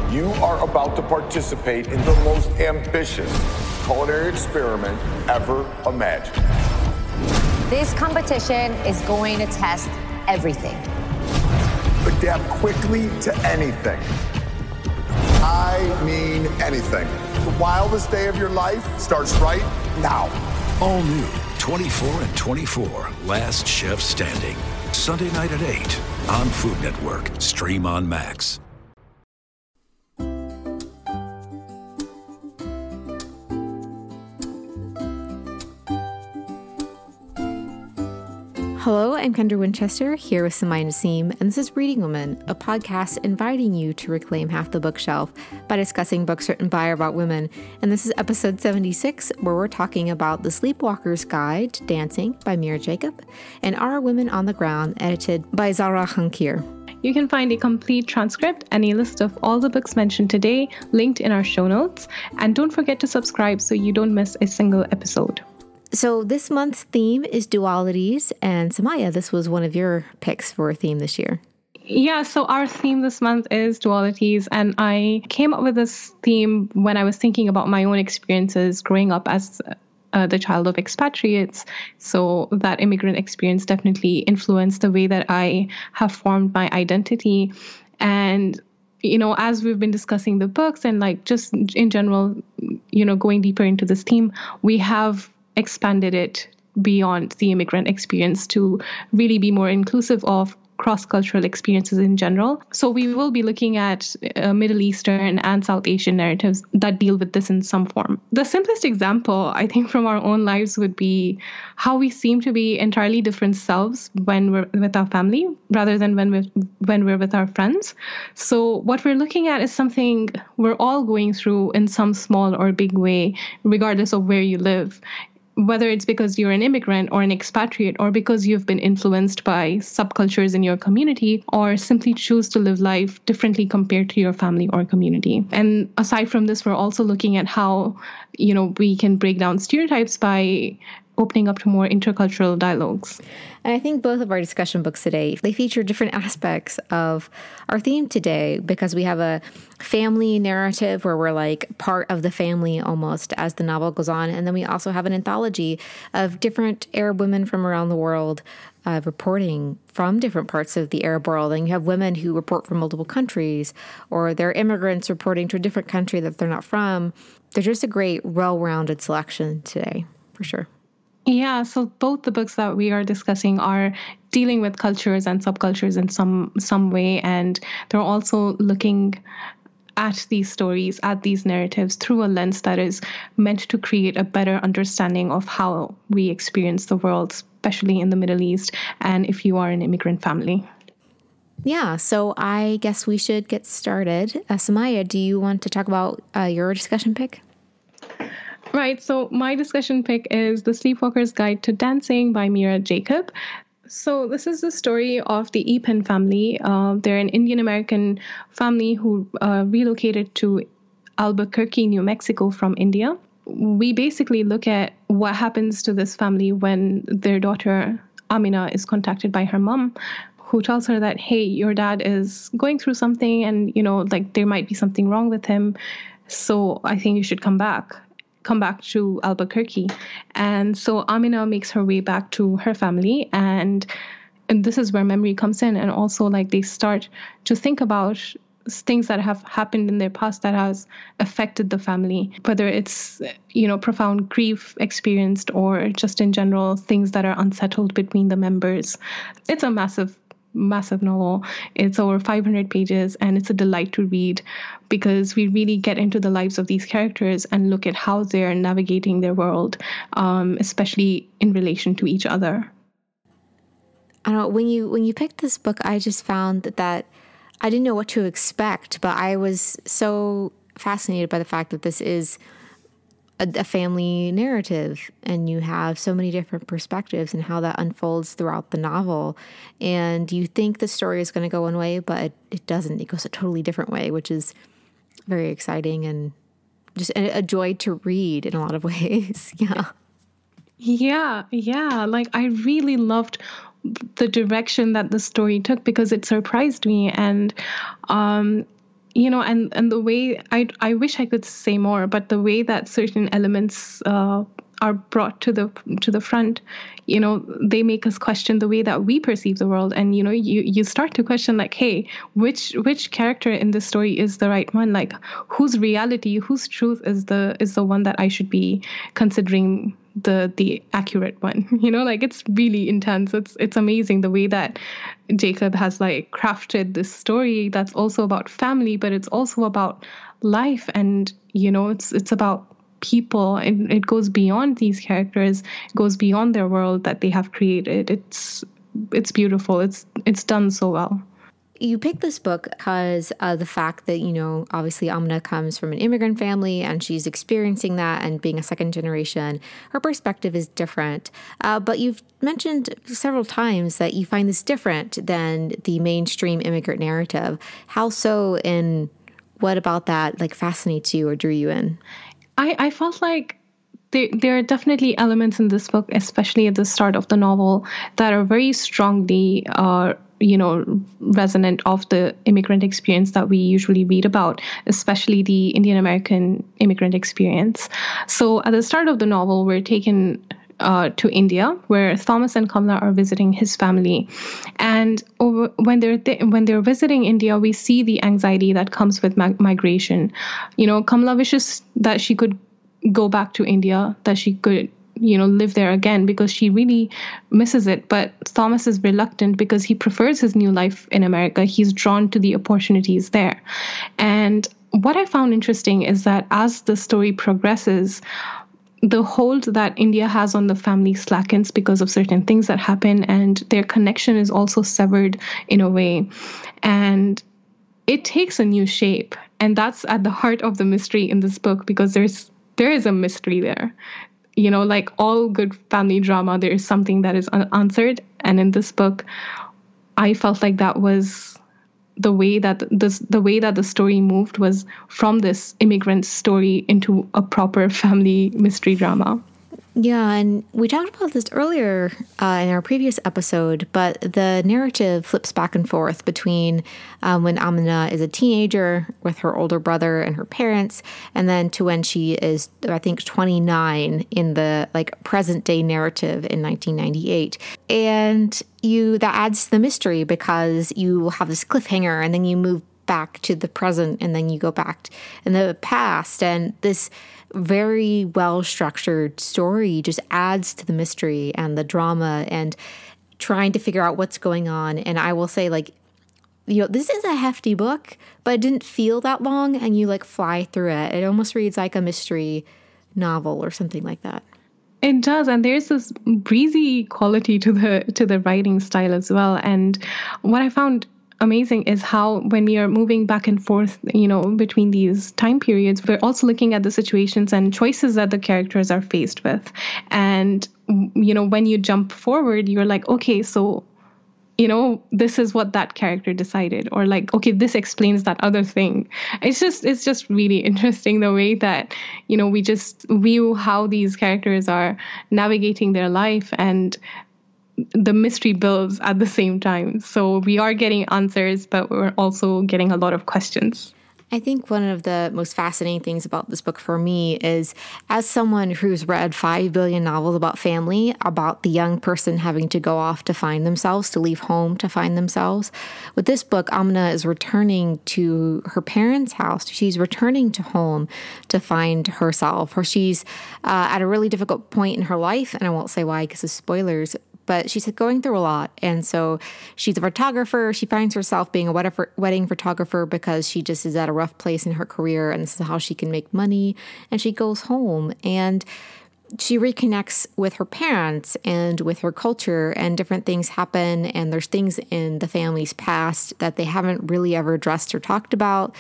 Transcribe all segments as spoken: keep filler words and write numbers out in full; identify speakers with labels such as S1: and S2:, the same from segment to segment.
S1: You are about to participate in the most ambitious culinary experiment ever imagined.
S2: This competition is going to test everything.
S1: Adapt quickly to anything. I mean anything. The wildest day of your life starts right now.
S3: All new twenty-four and twenty-four, Last Chef Standing. Sunday night at eight on Food Network. Stream on Max.
S4: Hello, I'm Kendra Winchester, here with Samaya Naseem, and this is Reading Women, a podcast inviting you to reclaim half the bookshelf by discussing books written by or about women. And this is episode seventy-six, where we're talking about The Sleepwalker's Guide to Dancing by Mira Jacob, and Our Women on the Ground, edited by Zahra Khankir.
S5: You can find a complete transcript and a list of all the books mentioned today linked in our show notes. And don't forget to subscribe so you don't miss a single episode.
S4: So this month's theme is dualities, and Samaya, this was one of your picks for a theme this year.
S5: Yeah, so our theme this month is dualities, and I came up with this theme when I was thinking about my own experiences growing up as uh, the child of expatriates. So that immigrant experience definitely influenced the way that I have formed my identity. And you know, as we've been discussing the books and like just in general, you know, going deeper into this theme, we have expanded it beyond the immigrant experience to really be more inclusive of cross-cultural experiences in general. So we will be looking at uh, Middle Eastern and South Asian narratives that deal with this in some form. The simplest example, I think, from our own lives would be how we seem to be entirely different selves when we're with our family rather than when we're, when we're with our friends. So what we're looking at is something we're all going through in some small or big way, regardless of where you live. Whether it's because you're an immigrant or an expatriate, or because you've been influenced by subcultures in your community, or simply choose to live life differently compared to your family or community. And aside from this, we're also looking at how, you know, we can break down stereotypes by opening up to more intercultural dialogues.
S4: And I think both of our discussion books today, they feature different aspects of our theme today, because we have a family narrative where we're like part of the family almost as the novel goes on. And then we also have an anthology of different Arab women from around the world uh, reporting from different parts of the Arab world. And you have women who report from multiple countries, or they're immigrants reporting to a different country that they're not from. There's just a great, well-rounded selection today, for sure.
S5: Yeah, so both the books that we are discussing are dealing with cultures and subcultures in some some way, and they're also looking at these stories, at these narratives through a lens that is meant to create a better understanding of how we experience the world, especially in the Middle East, and if you are an immigrant family.
S4: Yeah, so I guess we should get started. Uh, Samaya, do you want to talk about uh, your discussion pick?
S5: Right, so my discussion pick is The Sleepwalker's Guide to Dancing by Mira Jacob. So this is the story of the Epen family. Uh, they're an Indian-American family who uh, relocated to Albuquerque, New Mexico from India. We basically look at what happens to this family when their daughter, Amina, is contacted by her mom, who tells her that, hey, your dad is going through something and, you know, like there might be something wrong with him. So I think you should come back. come back to Albuquerque. And so Amina makes her way back to her family, and and this is where memory comes in. And also like they start to think about things that have happened in their past that has affected the family, whether it's, you know, profound grief experienced or just in general things that are unsettled between the members. It's a massive massive novel. It's over five hundred pages, and it's a delight to read because we really get into the lives of these characters and look at how they're navigating their world, um, especially in relation to each other.
S4: I don't know, when you when you picked this book, I just found that, that I didn't know what to expect, but I was so fascinated by the fact that this is a, a family narrative, and you have so many different perspectives and how that unfolds throughout the novel. And you think the story is going to go one way, but it, it doesn't. It goes a totally different way, which is very exciting and just a, a joy to read in a lot of ways. Yeah.
S5: Yeah, yeah. Like I really loved the direction that the story took because it surprised me. And um, you know, and, and the way I I wish I could say more, but the way that certain elements uh, are brought to the to the front, you know, they make us question the way that we perceive the world. And, you know, you, you start to question like, hey, which which character in this story is the right one? Like, whose reality, whose truth is the is the one that I should be considering the the accurate one? You know, like, it's really intense. It's it's amazing the way that Jacob has like crafted this story that's also about family, but it's also about life. And, you know, it's it's about people. It, it goes beyond these characters, it goes beyond their world that they have created. It's it's beautiful. It's it's done so well.
S4: You picked this book because of the fact that, you know, obviously Amna comes from an immigrant family and she's experiencing that, and being a second generation, her perspective is different. Uh, but you've mentioned several times that you find this different than the mainstream immigrant narrative. How so, and what about that like fascinates you or drew you in?
S5: I, I felt like there, there are definitely elements in this book, especially at the start of the novel, that are very strongly uh, you know, resonant of the immigrant experience that we usually read about, especially the Indian American immigrant experience. So at the start of the novel, we're taken uh, to India, where Thomas and Kamla are visiting his family. And over, when they're th- when they're visiting India, we see the anxiety that comes with ma- migration. You know, Kamla wishes that she could go back to India, that she could, you know, live there again, because she really misses it. But Thomas is reluctant because he prefers his new life in America. He's drawn to the opportunities there. And what I found interesting is that as the story progresses, the hold that India has on the family slackens because of certain things that happen, and their connection is also severed in a way. And it takes a new shape. And that's at the heart of the mystery in this book, because there's there is a mystery there. You know, like all good family drama, there is something that is unanswered. And in this book, I felt like that was the way that this, the way that the story moved was from this immigrant story into a proper family mystery drama.
S4: Yeah, and we talked about this earlier uh, in our previous episode, but the narrative flips back and forth between um, when Amna is a teenager with her older brother and her parents, and then to when she is, I think, twenty-nine in the like present day narrative in nineteen ninety-eight. And you that adds to the mystery, because you have this cliffhanger and then you move back to the present and then you go back in the past, and this very well-structured story just adds to the mystery and the drama and trying to figure out what's going on. And I will say, like, you know, this is a hefty book, but it didn't feel that long, and you like fly through it. It almost reads like a mystery novel or something like that.
S5: It does, and there's this breezy quality to the to the writing style as well. And what I found amazing is how when we are moving back and forth, you know, between these time periods, we're also looking at the situations and choices that the characters are faced with. And, you know, when you jump forward, you're like, okay, so, you know, this is what that character decided, or like, okay, this explains that other thing. It's just, it's just really interesting the way that, you know, we just view how these characters are navigating their life, and the mystery builds at the same time. So we are getting answers, but we're also getting a lot of questions.
S4: I think one of the most fascinating things about this book for me is, as someone who's read five billion novels about family, about the young person having to go off to find themselves, to leave home to find themselves, with this book, Amna is returning to her parents' house. She's returning to home to find herself. Or she's uh, at a really difficult point in her life, and I won't say why because of spoilers, but she's going through a lot. And so she's a photographer. She finds herself being a wedding photographer because she just is at a rough place in her career, and this is how she can make money. And she goes home and she reconnects with her parents and with her culture, and different things happen. And there's things in the family's past that they haven't really ever addressed or talked about.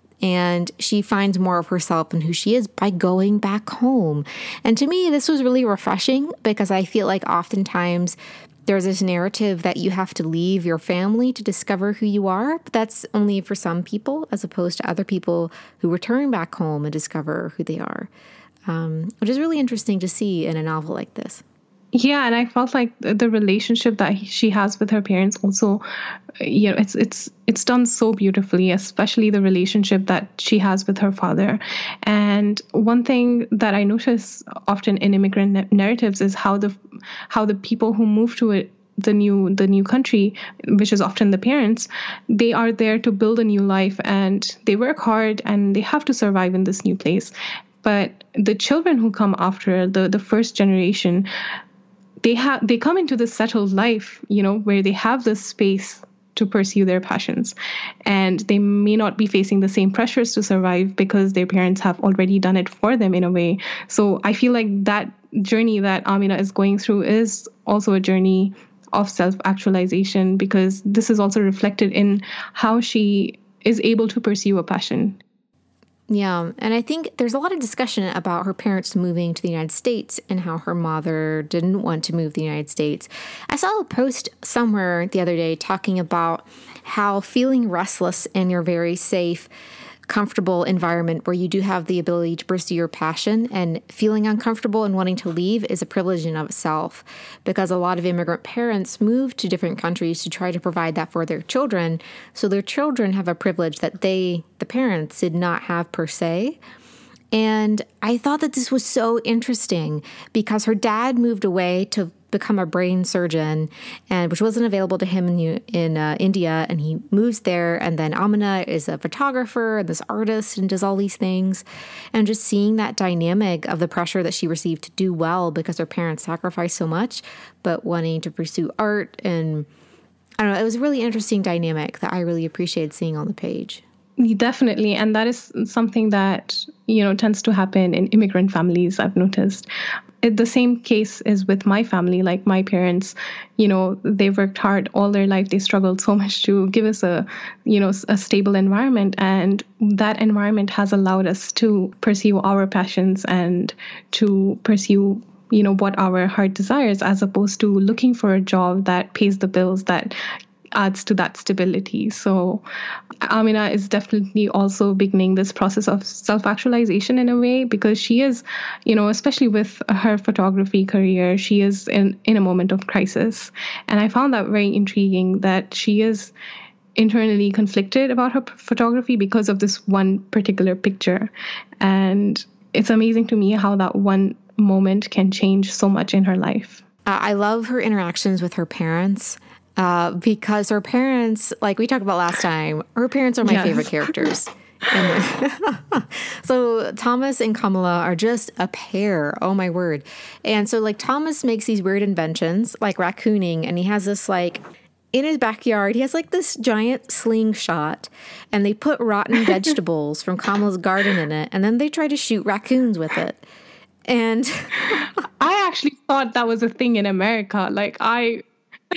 S4: And she finds more of herself and who she is by going back home. And to me, this was really refreshing, because I feel like oftentimes there's this narrative that you have to leave your family to discover who you are. But that's only for some people, as opposed to other people who return back home and discover who they are, um, which is really interesting to see in a novel like this.
S5: Yeah, and I felt like the relationship that she has with her parents also, you know, it's it's it's done so beautifully, especially the relationship that she has with her father. And one thing that I notice often in immigrant narratives is how the how the people who move to it the new the new country, which is often the parents, they are there to build a new life, and they work hard and they have to survive in this new place. But the children who come after, the the first generation, they have they come into this settled life, you know, where they have this space to pursue their passions, and they may not be facing the same pressures to survive because their parents have already done it for them in a way. So I feel like that journey that Amina is going through is also a journey of self-actualization, because this is also reflected in how she is able to pursue a passion.
S4: Yeah, and I think there's a lot of discussion about her parents moving to the United States and how her mother didn't want to move to the United States. I saw a post somewhere the other day talking about how feeling restless in your very safe, comfortable environment where you do have the ability to pursue your passion, and feeling uncomfortable and wanting to leave is a privilege in of itself, because a lot of immigrant parents move to different countries to try to provide that for their children. So their children have a privilege that they, the parents, did not have per se. And I thought that this was so interesting because her dad moved away to become a brain surgeon, and which wasn't available to him in, in uh, India, and he moves there. And then Amina is a photographer and this artist and does all these things. And just seeing that dynamic of the pressure that she received to do well because her parents sacrificed so much, but wanting to pursue art. And I don't know, it was a really interesting dynamic that I really appreciated seeing on the page.
S5: Definitely. And that is something that, you know, tends to happen in immigrant families, I've noticed. It, the same case is with my family. Like my parents, you know, they worked hard all their life. They struggled so much to give us a, you know, a stable environment. And that environment has allowed us to pursue our passions and to pursue, you know, what our heart desires, as opposed to looking for a job that pays the bills, that adds to that stability. So Amina is definitely also beginning this process of self-actualization in a way, because she is, you know, especially with her photography career, she is in, in a moment of crisis. And I found that very intriguing, that she is internally conflicted about her photography because of this one particular picture. And it's amazing to me how that one moment can change so much in her life.
S4: Uh, I love her interactions with her parents. Uh, because her parents, like we talked about last time, her parents are my yes. favorite characters. So Thomas and Kamala are just a pair. Oh my word. And so like Thomas makes these weird inventions like raccooning, and he has this like in his backyard, he has like this giant slingshot, and they put rotten vegetables from Kamala's garden in it, and then they try to shoot raccoons with it. And
S5: I actually thought that was a thing in America. Like I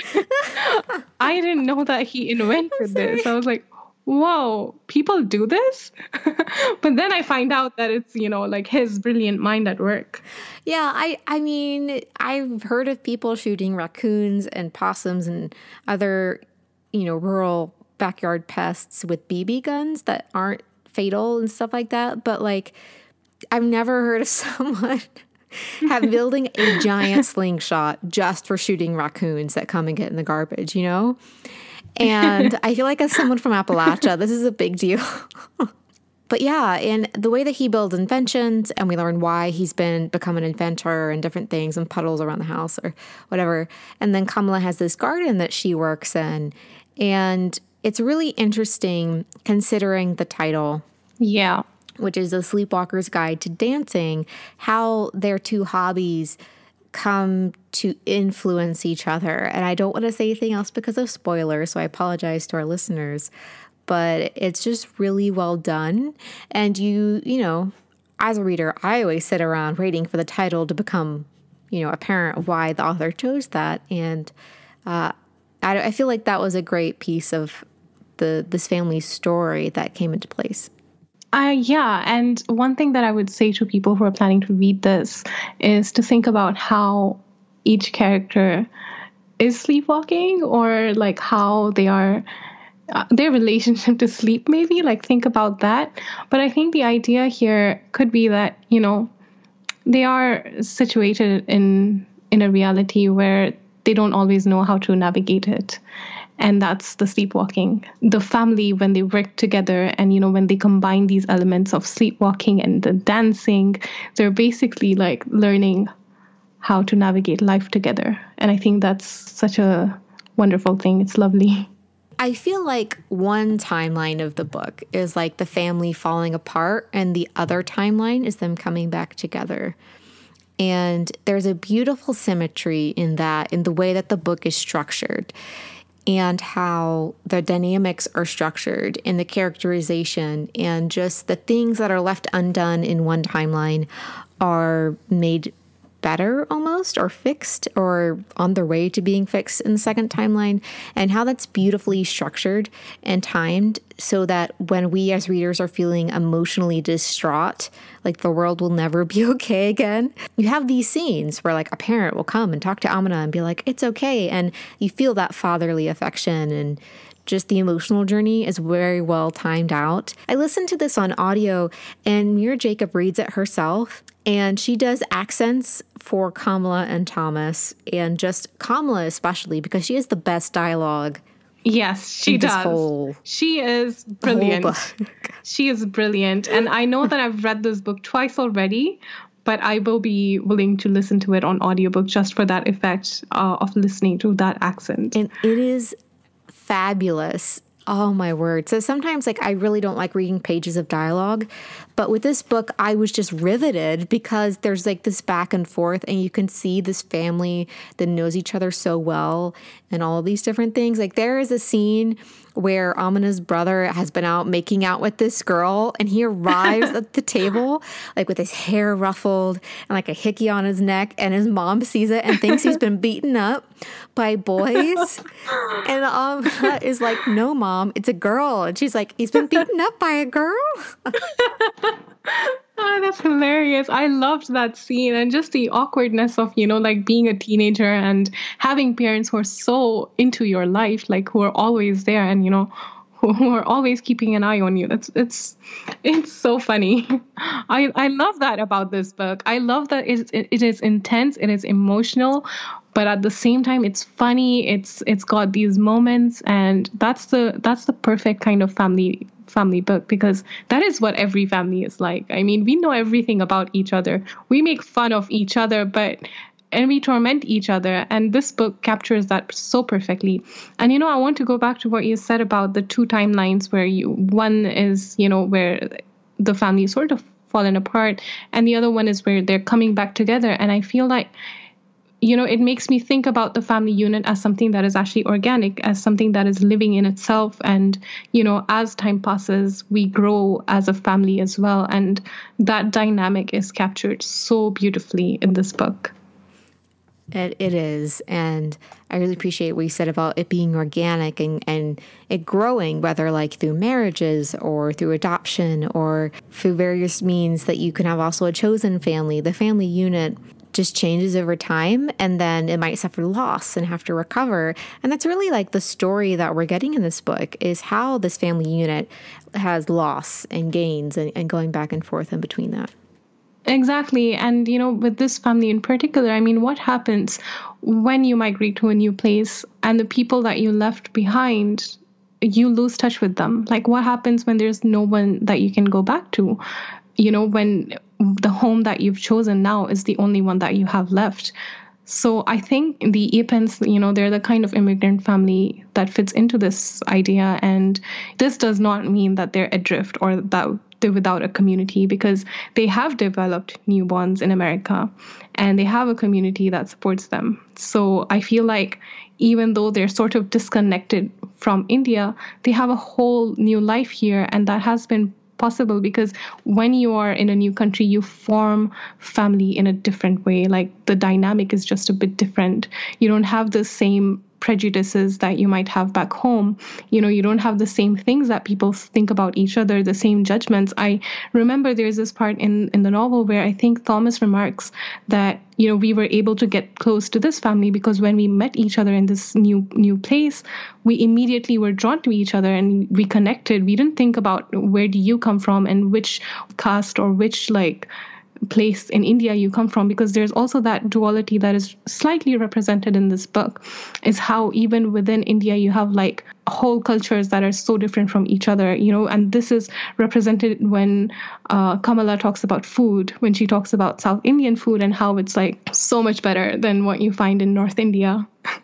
S5: I didn't know that he invented this. I was like, whoa, people do this? But then I find out that it's, you know, like his brilliant mind at work.
S4: Yeah, I, I mean, I've heard of people shooting raccoons and possums and other, you know, rural backyard pests with B B guns that aren't fatal and stuff like that. But like, I've never heard of someone have building a giant slingshot just for shooting raccoons that come and get in the garbage, you know? And I feel like as someone from Appalachia, this is a big deal. But yeah, and the way that he builds inventions, and we learn why he's been become an inventor and different things and puddles around the house or whatever. And then Kamala has this garden that she works in. And it's really interesting considering the title.
S5: Yeah.
S4: Which is A Sleepwalker's Guide to Dancing, how their two hobbies come to influence each other. And I don't want to say anything else because of spoilers, so I apologize to our listeners. But it's just really well done. And you, you know, as a reader, I always sit around waiting for the title to become, you know, apparent of why the author chose that. And uh, I, I feel like that was a great piece of the this family's story that came into place.
S5: Uh, yeah, and one thing that I would say to people who are planning to read this is to think about how each character is sleepwalking, or like how they are, uh, their relationship to sleep maybe, like think about that. But I think the idea here could be that, you know, they are situated in in a reality where they don't always know how to navigate it. And that's the sleepwalking. The family, when they work together and, you know, when they combine these elements of sleepwalking and the dancing, they're basically like learning how to navigate life together. And I think that's such a wonderful thing. It's lovely.
S4: I feel like one timeline of the book is like the family falling apart, and the other timeline is them coming back together. And there's a beautiful symmetry in that, in the way that the book is structured and how the dynamics are structured in the characterization, and just the things that are left undone in one timeline are made better almost, or fixed, or on their way to being fixed in the second timeline, and how that's beautifully structured and timed so that when we as readers are feeling emotionally distraught, like the world will never be okay again, you have these scenes where like a parent will come and talk to Amina and be like, it's okay. And you feel that fatherly affection, and just the emotional journey is very well timed out. I listened to this on audio, and Mira Jacob reads it herself, and she does accents for Kamala and Thomas, and just Kamala especially, because she has the best dialogue.
S5: Yes, she does. Whole, she is brilliant. She is brilliant. And I know that I've read this book twice already, but I will be willing to listen to it on audiobook just for that effect uh, of listening to that accent.
S4: And it is fabulous. Oh my word. So sometimes like I really don't like reading pages of dialogue, but with this book I was just riveted because there's like this back and forth, and you can see this family that knows each other so well and all of these different things. Like there is a scene where Amina's brother has been out making out with this girl, and he arrives at the table like with his hair ruffled and like a hickey on his neck, and his mom sees it and thinks he's been beaten up by boys. And Amina is like, no, Mom, it's a girl. And she's like, he's been beaten up by a girl?
S5: Oh, that's hilarious. I loved that scene, and just the awkwardness of, you know, like being a teenager and having parents who are so into your life, like who are always there and, you know, who, who are always keeping an eye on you. That's it's it's so funny. I, I love that about this book. I love that it, it, it is intense, it is emotional, but at the same time it's funny. It's it's got these moments, and that's the that's the perfect kind of family family book, because that is what every family is like. I mean, we know everything about each other. We make fun of each other, but and we torment each other. And this book captures that so perfectly. And, you know, I want to go back to what you said about the two timelines where you, one is, you know, where the family is sort of fallen apart, and the other one is where they're coming back together. And I feel like, you know, it makes me think about the family unit as something that is actually organic, as something that is living in itself. And, you know, as time passes, we grow as a family as well. And that dynamic is captured so beautifully in this book.
S4: It, it is. And I really appreciate what you said about it being organic and, and it growing, whether like through marriages or through adoption or through various means that you can have also a chosen family. The family unit just changes over time, and then it might suffer loss and have to recover. And that's really like the story that we're getting in this book, is how this family unit has loss and gains and, and going back and forth in between that.
S5: Exactly. And, you know, with this family in particular, I mean, what happens when you migrate to a new place and the people that you left behind, you lose touch with them? Like, what happens when there's no one that you can go back to? You know, when the home that you've chosen now is the only one that you have left. So I think the Epens, you know, they're the kind of immigrant family that fits into this idea. And this does not mean that they're adrift or that they're without a community, because they have developed new bonds in America and they have a community that supports them. So I feel like even though they're sort of disconnected from India, they have a whole new life here. And that has been possible because when you are in a new country, you form family in a different way. Like the dynamic is just a bit different. You don't have the same prejudices that you might have back home. You know, you don't have the same things that people think about each other, the same judgments. I remember there's this part in, in the novel where I think Thomas remarks that, you know, we were able to get close to this family because when we met each other in this new new place, we immediately were drawn to each other and we connected. We didn't think about where do you come from and which caste or which like place in India you come from, because there's also that duality that is slightly represented in this book, is how even within India you have like whole cultures that are so different from each other, you know, and this is represented when uh, Kamala talks about food, when she talks about South Indian food and how it's like so much better than what you find in North India.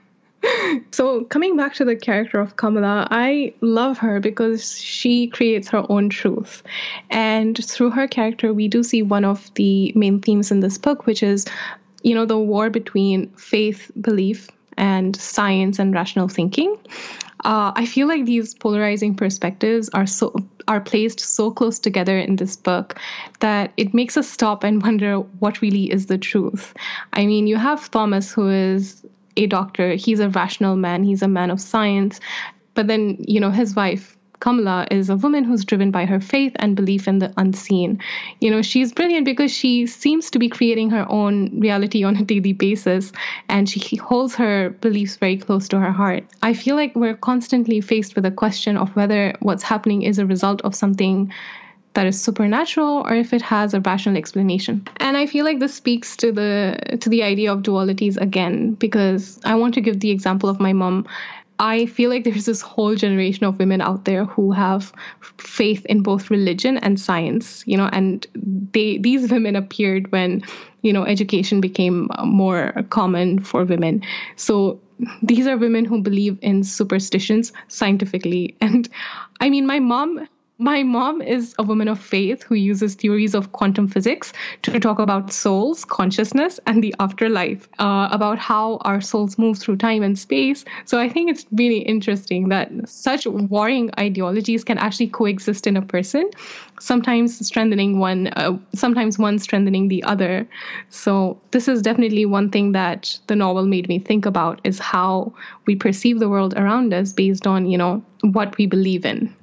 S5: So coming back to the character of Kamala, I love her because she creates her own truth. And through her character, we do see one of the main themes in this book, which is, you know, the war between faith, belief, and science and rational thinking. Uh, I feel like these polarizing perspectives are so are placed so close together in this book that it makes us stop and wonder what really is the truth. I mean, you have Thomas, who is a doctor. He's a rational man. He's a man of science. But then, you know, his wife, Kamala, is a woman who's driven by her faith and belief in the unseen. You know, she's brilliant because she seems to be creating her own reality on a daily basis, and she holds her beliefs very close to her heart. I feel like we're constantly faced with a question of whether what's happening is a result of something that is supernatural or if it has a rational explanation. And I feel like this speaks to the to the idea of dualities again, because I want to give the example of my mom. I feel like there's this whole generation of women out there who have faith in both religion and science, you know, and they these women appeared when, you know, education became more common for women. So these are women who believe in superstitions scientifically. And I mean, my mom... My mom is a woman of faith who uses theories of quantum physics to talk about souls, consciousness, and the afterlife, uh, about how our souls move through time and space. So I think it's really interesting that such warring ideologies can actually coexist in a person, sometimes strengthening one, uh, sometimes one strengthening the other. So this is definitely one thing that the novel made me think about, is how we perceive the world around us based on, you know, what we believe in.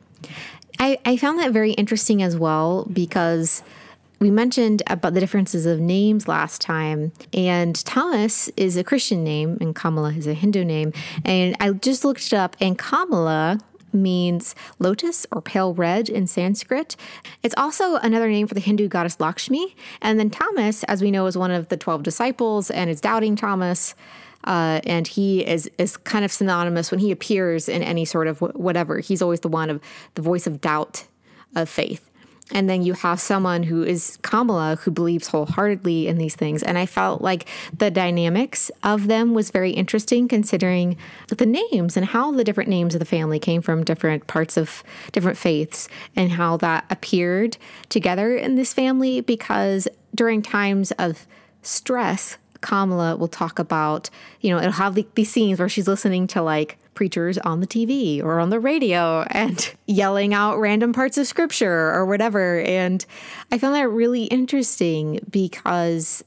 S4: I, I found that very interesting as well, because we mentioned about the differences of names last time, and Thomas is a Christian name and Kamala is a Hindu name. And I just looked it up, and Kamala means lotus or pale red in Sanskrit. It's also another name for the Hindu goddess Lakshmi. And then Thomas, as we know, is one of the twelve disciples and is doubting Thomas. Uh, and he is, is kind of synonymous when he appears in any sort of w- whatever. He's always the one of the voice of doubt of faith. And then you have someone who is Kamala, who believes wholeheartedly in these things. And I felt like the dynamics of them was very interesting, considering the names and how the different names of the family came from different parts of different faiths, and how that appeared together in this family. Because during times of stress, Kamala will talk about, you know, it'll have the, these scenes where she's listening to like preachers on the T V or on the radio and yelling out random parts of scripture or whatever. And I found that really interesting because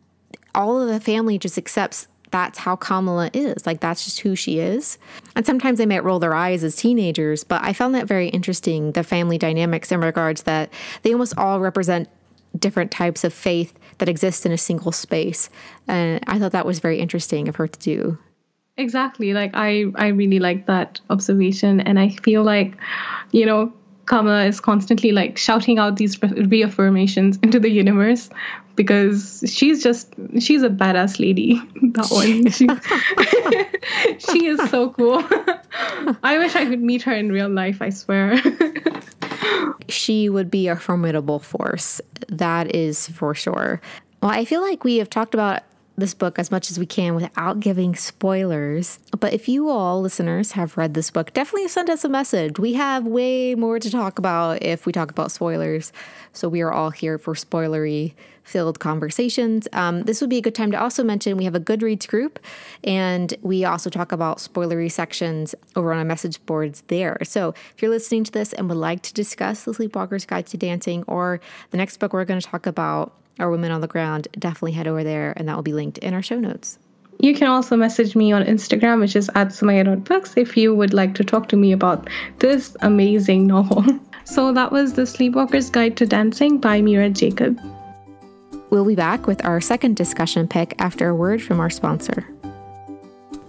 S4: all of the family just accepts that's how Kamala is. Like, that's just who she is. And sometimes they might roll their eyes as teenagers, but I found that very interesting, the family dynamics in regards that they almost all represent different types of faith that exist in a single space. And I thought that was very interesting of her to do.
S5: Exactly. Like, I, I really like that observation. And I feel like, you know, Kamala is constantly like shouting out these re- reaffirmations into the universe, because she's just, she's a badass lady. That one. She, she is so cool. I wish I could meet her in real life, I swear.
S4: She would be a formidable force. That is for sure. Well, I feel like we have talked about this book as much as we can without giving spoilers. But if you all listeners have read this book, definitely send us a message. We have way more to talk about if we talk about spoilers. So we are all here for spoilery filled conversations. Um, this would be a good time to also mention we have a Goodreads group, and we also talk about spoilery sections over on our message boards there. So if you're listening to this and would like to discuss The Sleepwalker's Guide to Dancing or the next book we're going to talk about, Our Women on the Ground, definitely head over there, and that will be linked in our show notes.
S5: You can also message me on Instagram, which is at Sumaya dot books, if you would like to talk to me about this amazing novel. So that was The Sleepwalker's Guide to Dancing by Mira Jacob.
S4: We'll be back with our second discussion pick after a word from our sponsor.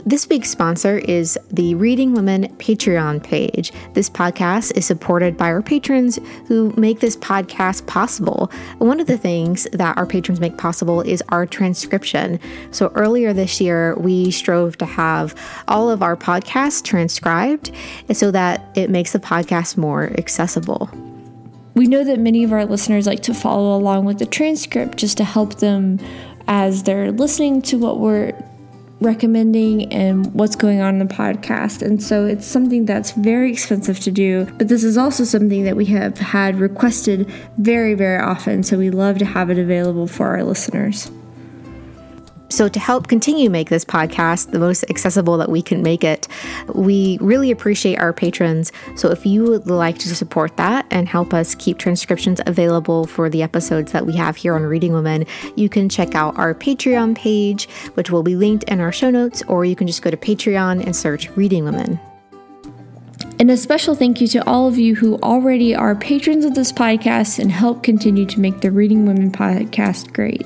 S4: This week's sponsor is the Reading Women Patreon page. This podcast is supported by our patrons who make this podcast possible. One of the things that our patrons make possible is our transcription. So earlier this year, we strove to have all of our podcasts transcribed so that it makes the podcast more accessible.
S6: We know that many of our listeners like to follow along with the transcript just to help them as they're listening to what we're recommending and what's going on in the podcast. And so it's something that's very expensive to do, but this is also something that we have had requested very, very often. So we love to have it available for our listeners.
S4: So to help continue make this podcast the most accessible that we can make it, we really appreciate our patrons. So if you would like to support that and help us keep transcriptions available for the episodes that we have here on Reading Women, you can check out our Patreon page, which will be linked in our show notes, or you can just go to Patreon and search Reading Women.
S6: And a special thank you to all of you who already are patrons of this podcast and help continue to make the Reading Women podcast great.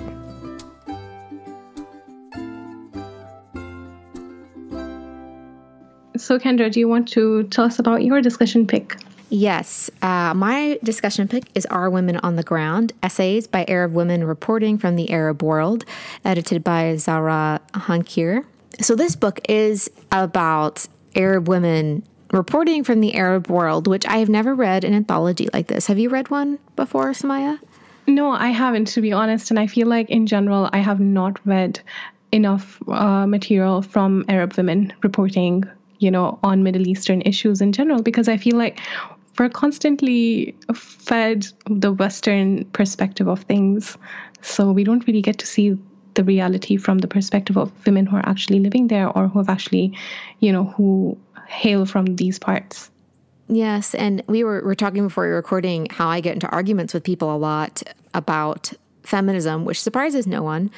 S5: So, Kendra, do you want to tell us about your discussion pick?
S4: Yes. Uh, my discussion pick is Our Women on the Ground, Essays by Arab Women Reporting from the Arab World, edited by Zahra Hankir. So this book is about Arab women reporting from the Arab world, which I have never read an anthology like this. Have you read one before, Samaya?
S5: No, I haven't, to be honest. And I feel like in general, I have not read enough uh, material from Arab women reporting, you know, on Middle Eastern issues in general, because I feel like we're constantly fed the Western perspective of things. So we don't really get to see the reality from the perspective of women who are actually living there or who have actually, you know, who hail from these parts.
S4: Yes. And we were, were talking before we were recording how I get into arguments with people a lot about feminism, which surprises no one,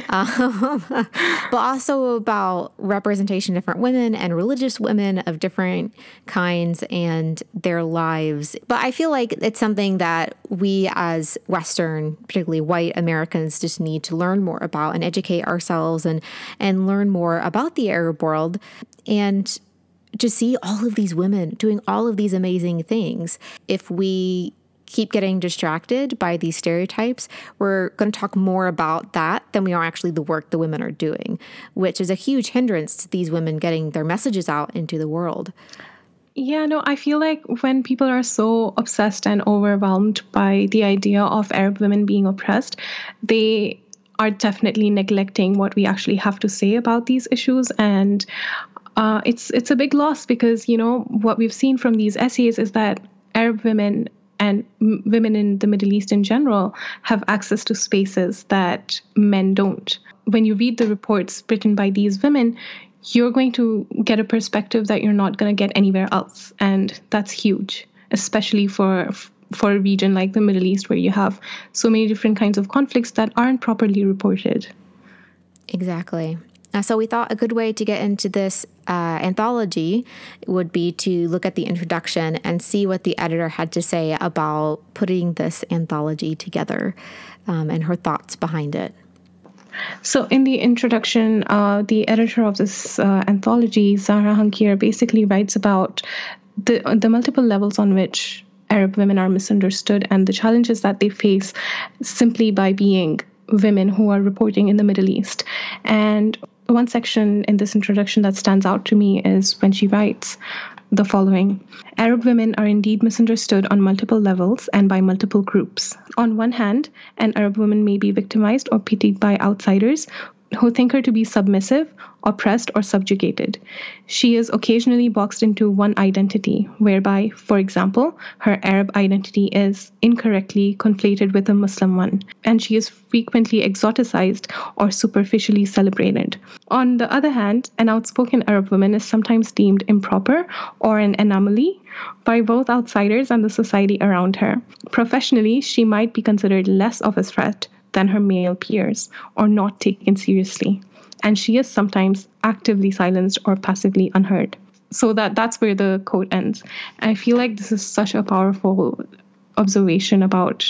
S4: um, but also about representation of different women and religious women of different kinds and their lives. But I feel like it's something that we as Western, particularly white Americans, just need to learn more about and educate ourselves and, and learn more about the Arab world and to see all of these women doing all of these amazing things. If we keep getting distracted by these stereotypes, we're going to talk more about that than we are actually the work the women are doing, which is a huge hindrance to these women getting their messages out into the world.
S5: Yeah, no, I feel like when people are so obsessed and overwhelmed by the idea of Arab women being oppressed, they are definitely neglecting what we actually have to say about these issues. And uh, it's it's a big loss because, you know, what we've seen from these essays is that Arab women and m- women in the Middle East in general have access to spaces that men don't. When you read the reports written by these women, you're going to get a perspective that you're not going to get anywhere else. And that's huge, especially for for a region like the Middle East where you have so many different kinds of conflicts that aren't properly reported.
S4: Exactly. Uh, so we thought a good way to get into this uh, anthology would be to look at the introduction and see what the editor had to say about putting this anthology together um, and her thoughts behind it.
S5: So in the introduction, uh, the editor of this uh, anthology, Zahra Hankir, basically writes about the the multiple levels on which Arab women are misunderstood and the challenges that they face simply by being women who are reporting in the Middle East. And one section in this introduction that stands out to me is when she writes the following: Arab women are indeed misunderstood on multiple levels and by multiple groups. On one hand, an Arab woman may be victimized or pitied by outsiders who think her to be submissive, oppressed, or subjugated. She is occasionally boxed into one identity, whereby, for example, her Arab identity is incorrectly conflated with a Muslim one, and she is frequently exoticized or superficially celebrated. On the other hand, an outspoken Arab woman is sometimes deemed improper or an anomaly by both outsiders and the society around her. Professionally, she might be considered less of a threat than her male peers, or not taken seriously. And she is sometimes actively silenced or passively unheard. So that that's where the quote ends. And I feel like this is such a powerful observation about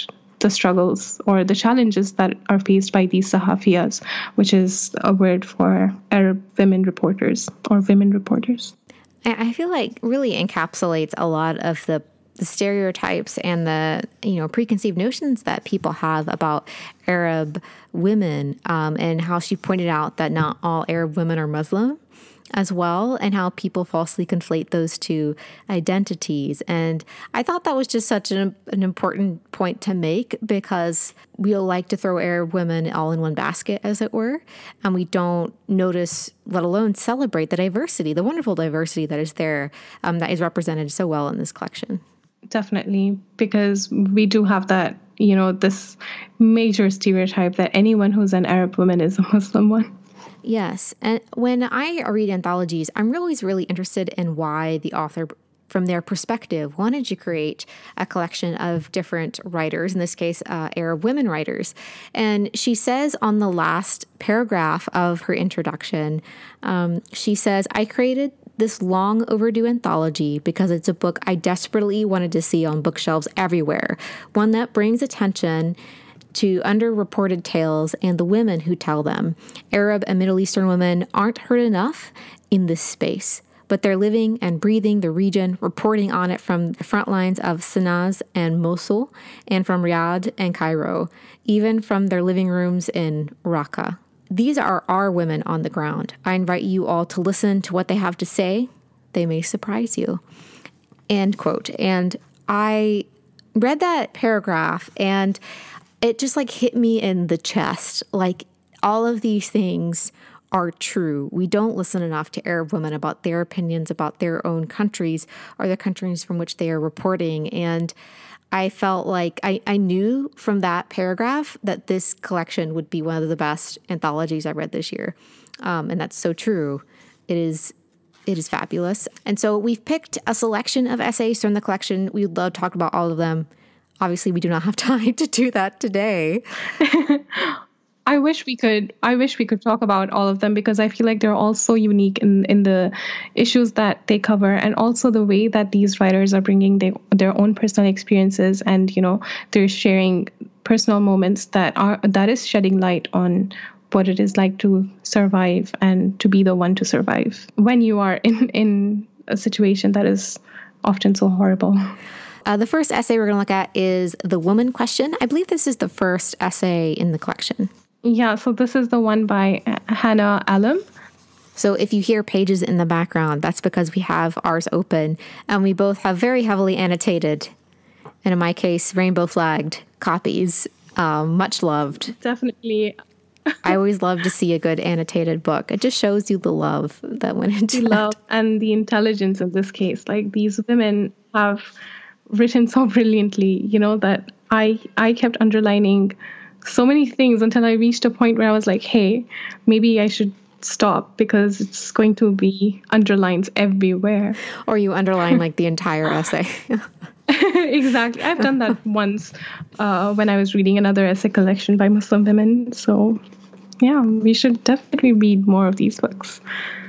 S5: the struggles or the challenges that are faced by these Sahafiyas, which is a word for Arab women reporters or women reporters.
S4: I feel like really encapsulates a lot of the the stereotypes and the, you know, preconceived notions that people have about Arab women, um, and how she pointed out that not all Arab women are Muslim as well, and how people falsely conflate those two identities. And I thought that was just such an, an important point to make, because we like to throw Arab women all in one basket, as it were, and we don't notice, let alone celebrate, the diversity, the wonderful diversity that is there, um, that is represented so well in this collection.
S5: Definitely, because we do have that, you know, this major stereotype that anyone who's an Arab woman is a Muslim one.
S4: Yes. And when I read anthologies, I'm always really interested in why the author, from their perspective, wanted to create a collection of different writers, in this case, uh, Arab women writers. And she says on the last paragraph of her introduction, um, she says, "I created this long overdue anthology because it's a book I desperately wanted to see on bookshelves everywhere, one that brings attention to underreported tales and the women who tell them. Arab and Middle Eastern women aren't heard enough in this space, but they're living and breathing the region, reporting on it from the front lines of Sanaa and Mosul, and from Riyadh and Cairo, even from their living rooms in Raqqa. These are our women on the ground. I invite you all to listen to what they have to say. They may surprise you." End quote. And I read that paragraph and it just like hit me in the chest. Like, all of these things are true. We don't listen enough to Arab women about their opinions about their own countries or the countries from which they are reporting. And I felt like I, I knew from that paragraph that this collection would be one of the best anthologies I read this year. Um, and that's so true. It is it is fabulous. And so we've picked a selection of essays from the collection. We would love to talk about all of them. Obviously, we do not have time to do that today.
S5: I wish we could. I wish we could talk about all of them, because I feel like they're all so unique in, in the issues that they cover, and also the way that these writers are bringing they, their own personal experiences, and you know they're sharing personal moments that are that is shedding light on what it is like to survive and to be the one to survive when you are in in a situation that is often so horrible.
S4: Uh, the first essay we're going to look at is The Woman Question. I believe this is the first essay in the collection.
S5: Yeah, so this is the one by Hannah Alam.
S4: So if you hear pages in the background, that's because we have ours open, and we both have very heavily annotated, and in my case, rainbow flagged copies, um, much loved.
S5: Definitely.
S4: I always love to see a good annotated book. It just shows you the love that went into
S5: the
S4: that.
S5: love and the intelligence in this case. Like, these women have written so brilliantly, you know, that I I kept underlining so many things until I reached a point where I was like, hey, maybe I should stop, because it's going to be underlines everywhere.
S4: Or you underline like the entire essay.
S5: Exactly. I've done that once uh, when I was reading another essay collection by Muslim women. So yeah, we should definitely read more of these books.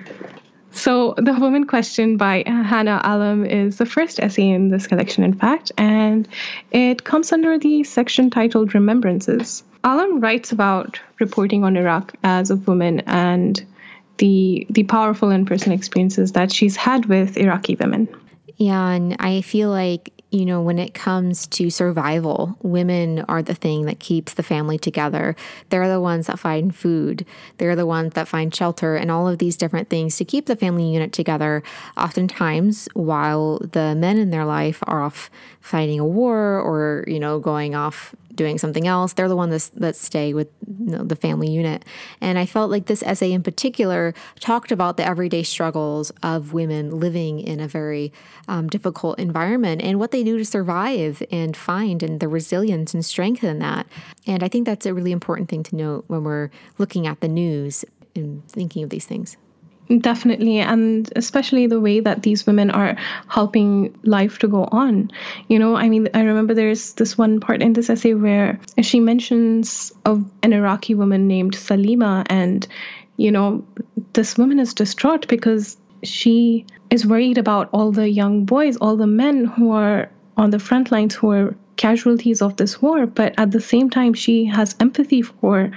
S5: So The Woman Question by Hannah Alam is the first essay in this collection, in fact, and it comes under the section titled Remembrances. Alam writes about reporting on Iraq as a woman and the the powerful and personal experiences that she's had with Iraqi women.
S4: Yeah, and I feel like, you know, when it comes to survival, women are the thing that keeps the family together. They're the ones that find food. They're the ones that find shelter and all of these different things to keep the family unit together. Oftentimes, while the men in their life are off fighting a war or, you know, going off doing something else, they're the ones that, that stay with, you know, the family unit. And I felt like this essay in particular talked about the everyday struggles of women living in a very um, difficult environment and what they do to survive and find, and the resilience and strength in that. And I think that's a really important thing to note when we're looking at the news and thinking of these things.
S5: Definitely, and especially the way that these women are helping life to go on. You know, I mean, I remember there's this one part in this essay where she mentions of an Iraqi woman named Salima, and, you know, this woman is distraught because she is worried about all the young boys, all the men who are on the front lines, who are casualties of this war, but at the same time, she has empathy for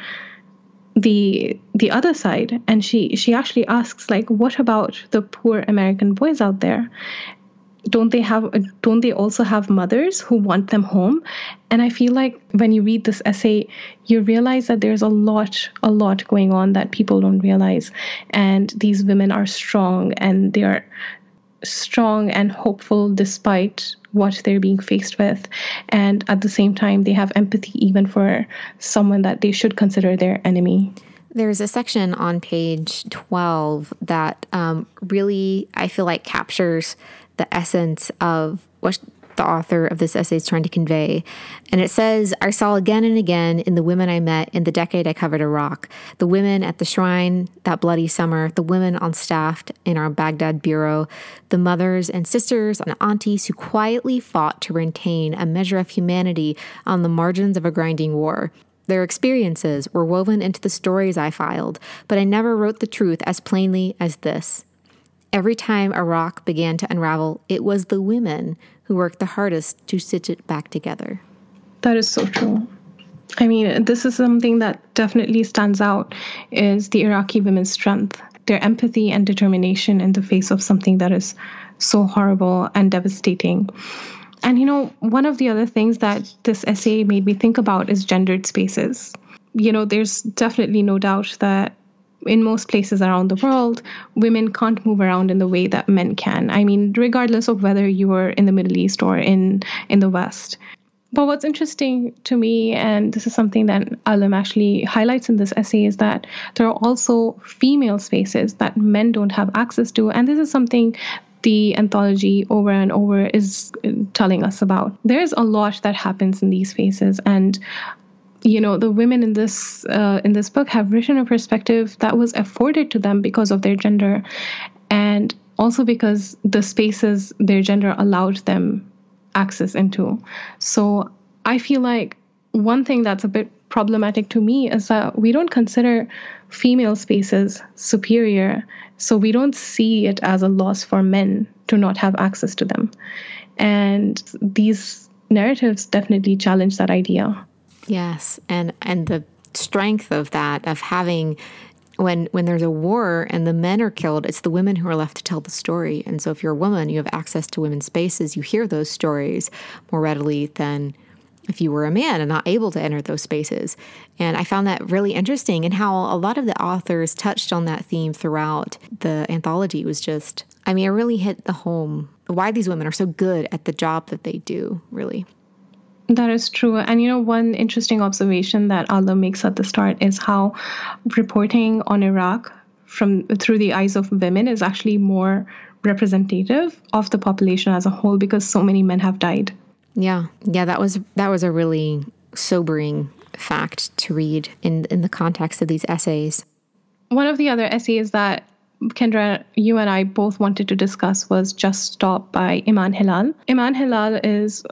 S5: the the other side, and she she actually asks, like, what about the poor American boys out there? Don't they have don't they also have mothers who want them home? And I feel like when you read this essay, you realize that there's a lot a lot going on that people don't realize, and these women are strong, and they are strong and hopeful despite what they're being faced with, and at the same time they have empathy even for someone that they should consider their enemy.
S4: There's a section on page twelve that um, really, I feel like, captures the essence of what the author of this essay is trying to convey. And it says, I saw again and again in the women I met in the decade I covered Iraq, the women at the shrine that bloody summer, the women on staff in our Baghdad bureau, the mothers and sisters and aunties who quietly fought to retain a measure of humanity on the margins of a grinding war. Their experiences were woven into the stories I filed, but I never wrote the truth as plainly as this. Every time Iraq began to unravel, it was the women who worked the hardest to stitch it back together.
S5: That is so true. I mean, this is something that definitely stands out, is the Iraqi women's strength, their empathy and determination in the face of something that is so horrible and devastating. And, you know, one of the other things that this essay made me think about is gendered spaces. You know, there's definitely no doubt that in most places around the world, women can't move around in the way that men can. I mean, regardless of whether you are in the Middle East or in, in the West. But what's interesting to me, and this is something that Alim actually highlights in this essay, is that there are also female spaces that men don't have access to. And this is something the anthology over and over is telling us about. There's a lot that happens in these spaces, and you know, the women in this uh, in this book have written a perspective that was afforded to them because of their gender, and also because the spaces their gender allowed them access into. So I feel like one thing that's a bit problematic to me is that we don't consider female spaces superior, so we don't see it as a loss for men to not have access to them. And these narratives definitely challenge that idea.
S4: Yes, and and the strength of that, of having, when when there's a war and the men are killed, it's the women who are left to tell the story. And so if you're a woman, you have access to women's spaces, you hear those stories more readily than if you were a man and not able to enter those spaces. And I found that really interesting, and how a lot of the authors touched on that theme throughout the anthology was just, I mean, it really hit the home why these women are so good at the job that they do, really.
S5: That is true. And, you know, one interesting observation that Allah makes at the start is how reporting on Iraq from through the eyes of women is actually more representative of the population as a whole, because so many men have died.
S4: Yeah. Yeah, that was that was a really sobering fact to read in in the context of these essays.
S5: One of the other essays that Kendra, you and I both wanted to discuss was Just Stop by Iman Hilal. Iman Hilal is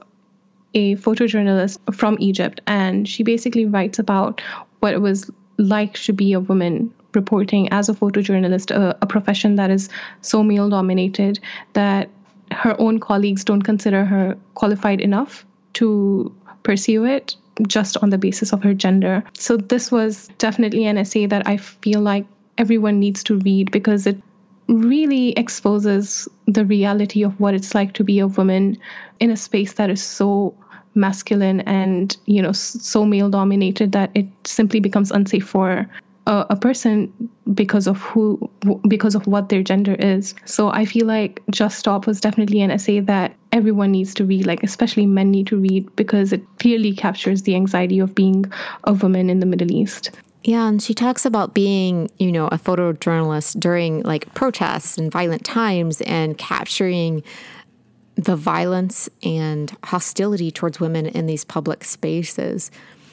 S5: a photojournalist from Egypt, and she basically writes about what it was like to be a woman reporting as a photojournalist, a, a profession that is so male-dominated that her own colleagues don't consider her qualified enough to pursue it just on the basis of her gender. So this was definitely an essay that I feel like everyone needs to read, because it really exposes the reality of what it's like to be a woman in a space that is so masculine and, you know, so male dominated that it simply becomes unsafe for a, a person because of who, because of what their gender is. So I feel like Just Stop was definitely an essay that everyone needs to read, like especially men need to read, because it clearly captures the anxiety of being a woman in the Middle East.
S4: Yeah, and she talks about being, you know, a photojournalist during like protests and violent times, and capturing the violence and hostility towards women in these public spaces.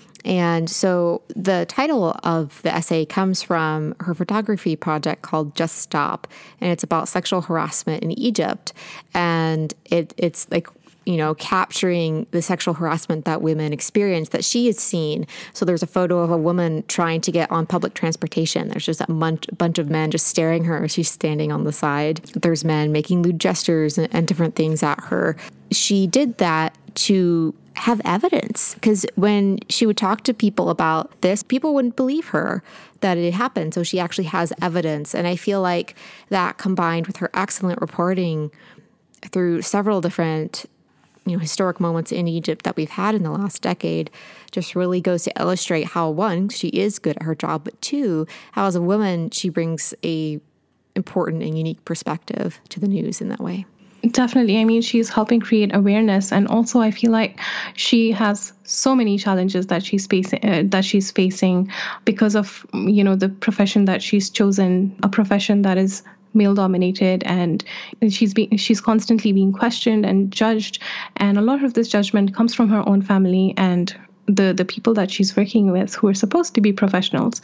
S4: And so the title of the essay comes from her photography project called Just Stop, and it's about sexual harassment in Egypt. And it it's like, you know, capturing the sexual harassment that women experience that she has seen. So there's a photo of a woman trying to get on public transportation. There's just a bunch, bunch of men just staring at her as she's standing on the side. There's men making lewd gestures and, and different things at her. She did that to have evidence, because when she would talk to people about this, people wouldn't believe her that it happened. So she actually has evidence. And I feel like that, combined with her excellent reporting through several different, you know, historic moments in Egypt that we've had in the last decade, just really goes to illustrate how, one, she is good at her job, but two, how as a woman, she brings a important and unique perspective to the news in that way.
S5: Definitely. I mean, she's helping create awareness. And also, I feel like she has so many challenges that she's facing, uh, that she's facing because of, you know, the profession that she's chosen, a profession that is male dominated, and she's being, she's constantly being questioned and judged. And a lot of this judgment comes from her own family and the, the people that she's working with, who are supposed to be professionals.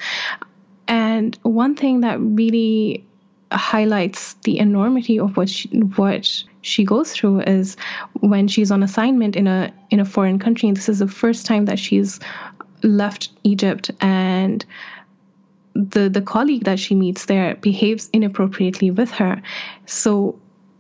S5: And one thing that really highlights the enormity of what she, what she goes through is when she's on assignment in a in a foreign country. And this is the first time that she's left Egypt, and the the colleague that she meets there behaves inappropriately with her. So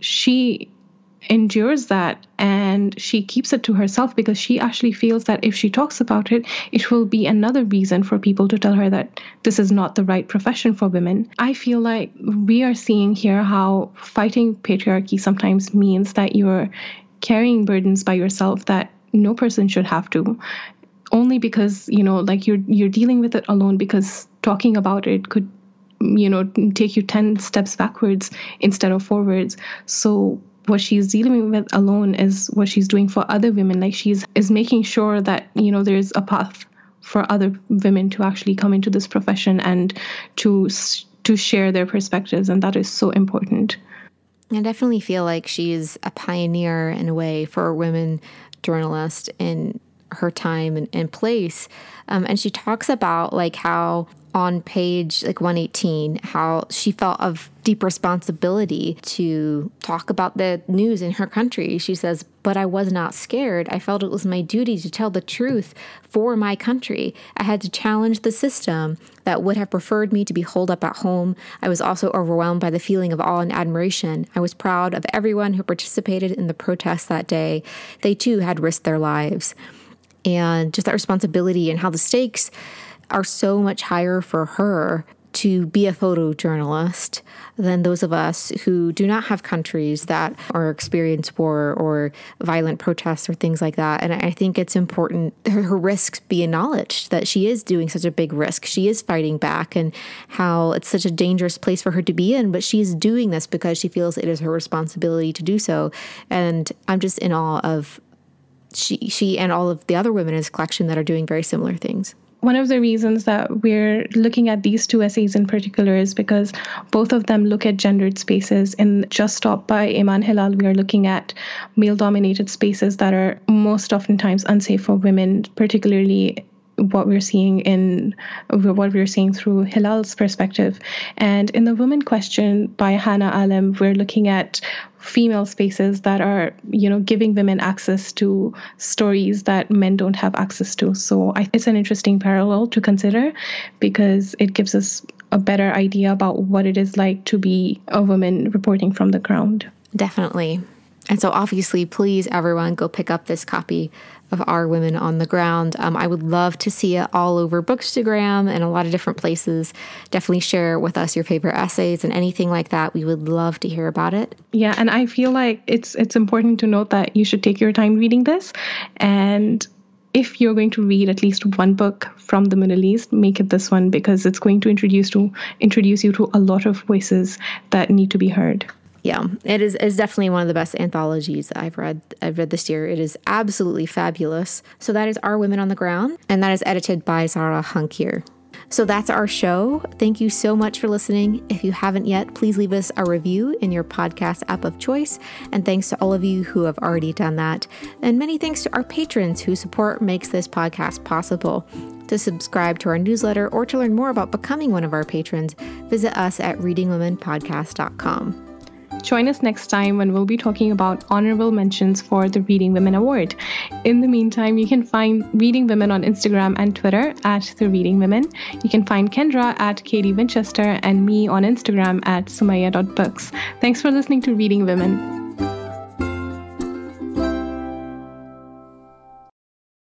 S5: she endures that, and she keeps it to herself because she actually feels that if she talks about it, it will be another reason for people to tell her that this is not the right profession for women. I feel like we are seeing here how fighting patriarchy sometimes means that you're carrying burdens by yourself that no person should have to, only because, you know, like you're you're dealing with it alone, because talking about it could, you know, take you ten steps backwards instead of forwards. So what she's dealing with alone is what she's doing for other women. Like she's is making sure that, you know, there's a path for other women to actually come into this profession and to to share their perspectives. And that is so important.
S4: I definitely feel like she's a pioneer in a way for women journalists in her time and, and place. Um, and she talks about like how on page like one eighteen, how she felt of deep responsibility to talk about the news in her country. She says, but I was not scared. I felt it was my duty to tell the truth for my country. I had to challenge the system that would have preferred me to be holed up at home. I was also overwhelmed by the feeling of awe and admiration. I was proud of everyone who participated in the protests that day. They too had risked their lives. And just that responsibility and how the stakes are so much higher for her to be a photojournalist than those of us who do not have countries that are experience war or violent protests or things like that. And I think it's important her, her risks be acknowledged, that she is doing such a big risk. She is fighting back, and how it's such a dangerous place for her to be in, but she's doing this because she feels it is her responsibility to do so. And I'm just in awe of she, she and all of the other women in this collection that are doing very similar things.
S5: One of the reasons that we're looking at these two essays in particular is because both of them look at gendered spaces. In Just Stop by Iman Hilal, we are looking at male-dominated spaces that are most oftentimes unsafe for women, particularly what we're seeing in what we're seeing through Hilal's perspective. And in The Woman Question by Hannah Alam, we're looking at female spaces that are, you know, giving women access to stories that men don't have access to. So I, it's an interesting parallel to consider, because it gives us a better idea about what it is like to be a woman reporting from the ground.
S4: Definitely. And so obviously, please, everyone, go pick up this copy of Our Women on the Ground. Um, I would love to see it all over Bookstagram and a lot of different places. Definitely share with us your favorite essays and anything like that. We would love to hear about it.
S5: Yeah, and I feel like it's it's important to note that you should take your time reading this. And if you're going to read at least one book from the Middle East, make it this one, because it's going to introduce to introduce you to a lot of voices that need to be heard.
S4: Yeah, it is is definitely one of the best anthologies that I've read I've read this year. It is absolutely fabulous. So that is Our Women on the Ground, and that is edited by Zara Hunkier. So that's our show. Thank you so much for listening. If you haven't yet, please leave us a review in your podcast app of choice. And thanks to all of you who have already done that. And many thanks to our patrons whose support makes this podcast possible. To subscribe to our newsletter or to learn more about becoming one of our patrons, visit us at reading women podcast dot com.
S5: Join us next time when we'll be talking about honorable mentions for the Reading Women Award. In the meantime, you can find Reading Women on Instagram and Twitter at The Reading Women. You can find Kendra at Katie Winchester and me on Instagram at sumaya dot books. Thanks for listening to Reading Women.